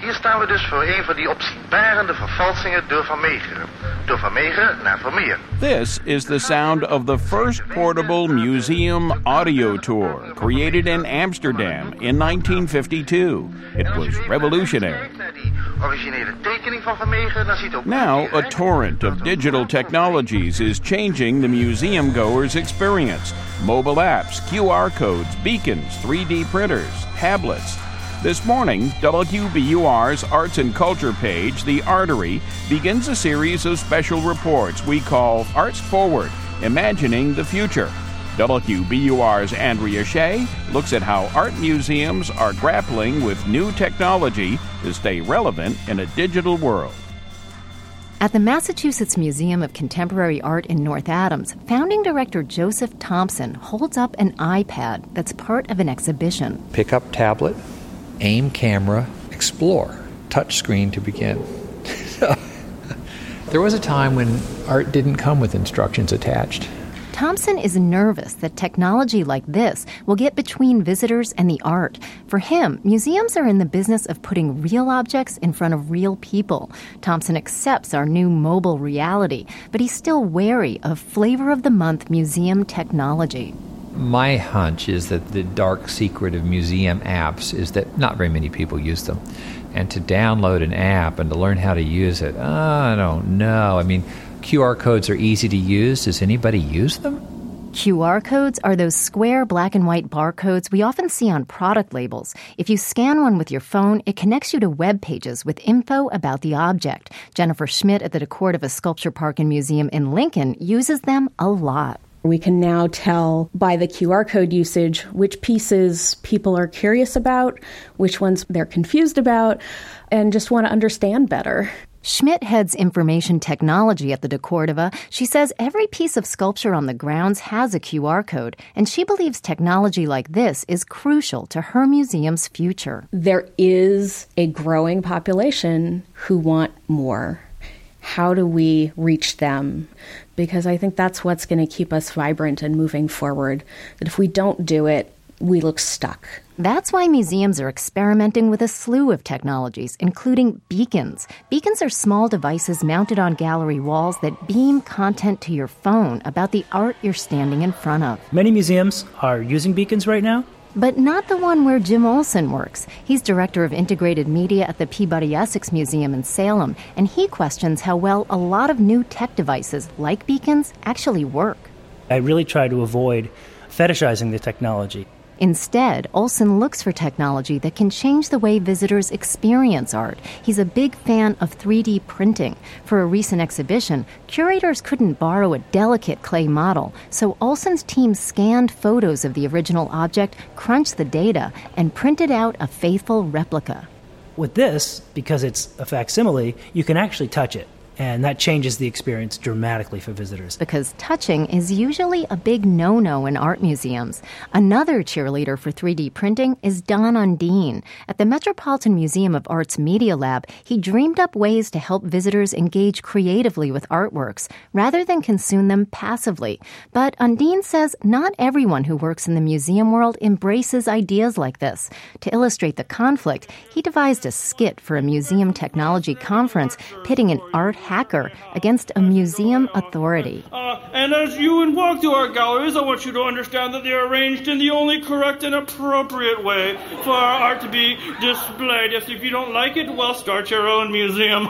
Hier staan we dus voor een van die opzienbarende vervalsingen door Van Meegeren. Door Van Meegeren naar Vermeer. This is the sound of the first portable museum audio tour, created in Amsterdam in 1952. It was revolutionary. Now, a torrent of digital technologies is changing the museum-goer's experience. Mobile apps, QR codes, beacons, 3D printers, tablets. This morning, WBUR's Arts and Culture page, The Artery, begins a series of special reports we call Arts Forward, Imagining the Future. WBUR's Andrea Shea looks at how art museums are grappling with new technology to stay relevant in a digital world. At the Massachusetts Museum of Contemporary Art in North Adams, founding director Joseph Thompson holds up an iPad that's part of an exhibition. Pick up tablet, aim camera, explore, touch screen to begin. There was a time when art didn't come with instructions attached. Thompson is nervous that technology like this will get between visitors and the art. For him, museums are in the business of putting real objects in front of real people. Thompson accepts our new mobile reality, but he's still wary of flavor of the month museum technology. My hunch is that the dark secret of museum apps is that not very many people use them. And to download an app and to learn how to use it, I don't know. I mean, QR codes are easy to use. Does anybody use them? QR codes are those square black and white barcodes we often see on product labels. If you scan one with your phone, it connects you to web pages with info about the object. Jennifer Schmidt at the DeCordova Sculpture Park and Museum in Lincoln uses them a lot. We can now tell by the QR code usage which pieces people are curious about, which ones they're confused about, and just want to understand better. Schmidt heads information technology at the DeCordova. She says every piece of sculpture on the grounds has a QR code, and she believes technology like this is crucial to her museum's future. There is a growing population who want more. How do we reach them? Because I think that's what's going to keep us vibrant and moving forward. That if we don't do it, we look stuck. That's why museums are experimenting with a slew of technologies, including beacons. Beacons are small devices mounted on gallery walls that beam content to your phone about the art you're standing in front of. Many museums are using beacons right now. But not the one where Jim Olson works. He's director of integrated media at the Peabody Essex Museum in Salem, and he questions how well a lot of new tech devices like beacons actually work. I really try to avoid fetishizing the technology. Instead, Olson looks for technology that can change the way visitors experience art. He's a big fan of 3D printing. For a recent exhibition, curators couldn't borrow a delicate clay model, so Olson's team scanned photos of the original object, crunched the data, and printed out a faithful replica. With this, because it's a facsimile, you can actually touch it. And that changes the experience dramatically for visitors. Because touching is usually a big no-no in art museums. Another cheerleader for 3D printing is Don Undine. At the Metropolitan Museum of Art's Media Lab, he dreamed up ways to help visitors engage creatively with artworks, rather than consume them passively. But Undine says not everyone who works in the museum world embraces ideas like this. To illustrate the conflict, he devised a skit for a museum technology conference, pitting an art hacker against a museum authority. And as you walk through our galleries, I want you to understand that they are arranged in the only correct and appropriate way for our art to be displayed. Yes, if you don't like it, well, start your own museum.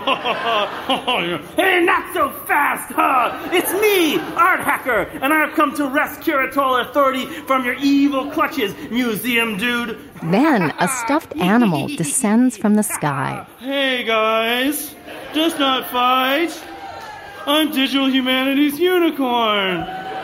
Hey, not so fast! It's me, Art Hacker, and I have come to wrest curatorial authority from your evil clutches, museum dude. Then a stuffed animal descends from the sky. Hey, guys. Just not fight. I'm Digital Humanities Unicorn.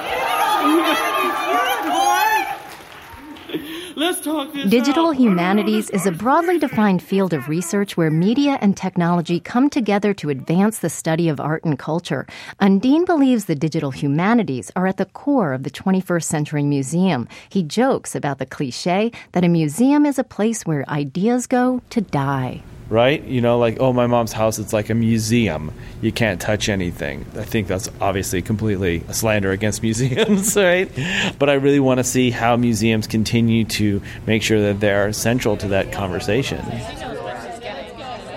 Let's talk this Digital out. humanities is a broadly defined field of research where media and technology come together to advance the study of art and culture. Undine believes the digital humanities are at the core of the 21st century museum. He jokes about the cliche that a museum is a place where ideas go to die. Right? You know, like, oh, my mom's house, it's like a museum. You can't touch anything. I think that's obviously completely a slander against museums, right? But I really want to see how museums continue to make sure that they're central to that conversation.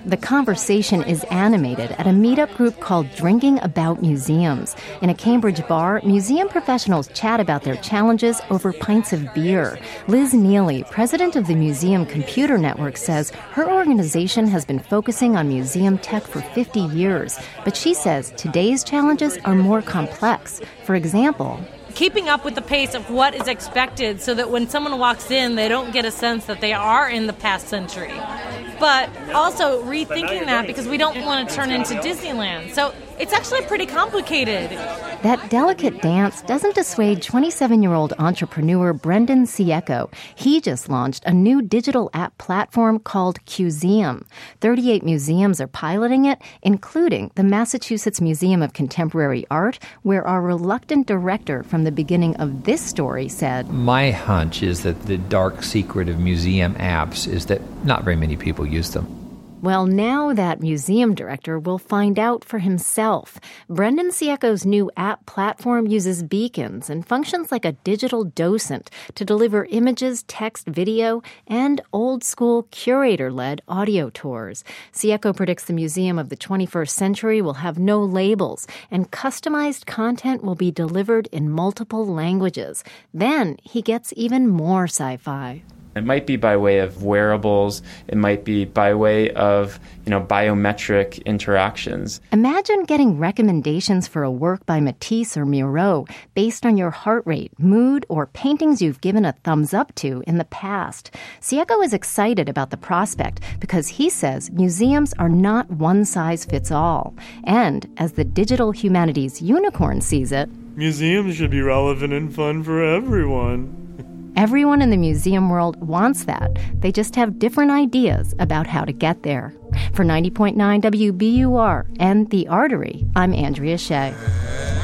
The conversation is animated at a meetup group called Drinking About Museums. In a Cambridge bar, museum professionals chat about their challenges over pints of beer. Liz Neely, president of the Museum Computer Network, says her organization has been focusing on museum tech for 50 years. But she says today's challenges are more complex. For example, keeping up with the pace of what is expected so that when someone walks in, they don't get a sense that they are in the past century. But also rethinking that because we don't want to turn into Disneyland. So it's actually pretty complicated. That delicate dance doesn't dissuade 27-year-old entrepreneur Brendan Cieco. He just launched a new digital app platform called Cuseum. 38 museums are piloting it, including the Massachusetts Museum of Contemporary Art, where our reluctant director from the beginning of this story said, "My hunch is that the dark secret of museum apps is that not very many people use them." Well, now that museum director will find out for himself. Brendan Cieco's new app platform uses beacons and functions like a digital docent to deliver images, text, video, and old-school curator-led audio tours. Cieco predicts the museum of the 21st century will have no labels, and customized content will be delivered in multiple languages. Then he gets even more sci-fi. It might be by way of wearables. It might be by way of, biometric interactions. Imagine getting recommendations for a work by Matisse or Miro based on your heart rate, mood, or paintings you've given a thumbs up to in the past. Cieco is excited about the prospect because he says museums are not one size fits all. And as the digital humanities unicorn sees it, museums should be relevant and fun for everyone. Everyone in the museum world wants that. They just have different ideas about how to get there. For 90.9 WBUR and The Artery, I'm Andrea Shea.